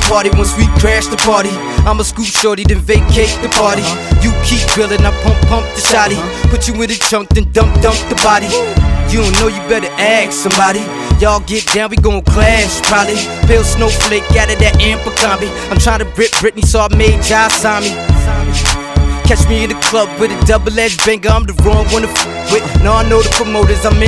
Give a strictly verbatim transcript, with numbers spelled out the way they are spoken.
party once we crash the party. I'ma scoop shorty, then vacate the party. You keep grilling, I pump, pump the shotty. Put you in the trunk, then dump, dump the body. You don't know, you better ask somebody. Y'all get down, we gon' clash probably. Pale snowflake out of that amper combi. I'm tryna rip Britney, so I made Jai sign me. Catch me in the club with a double-edged banger, I'm the wrong one to f with. Now I know the promoters, I'm in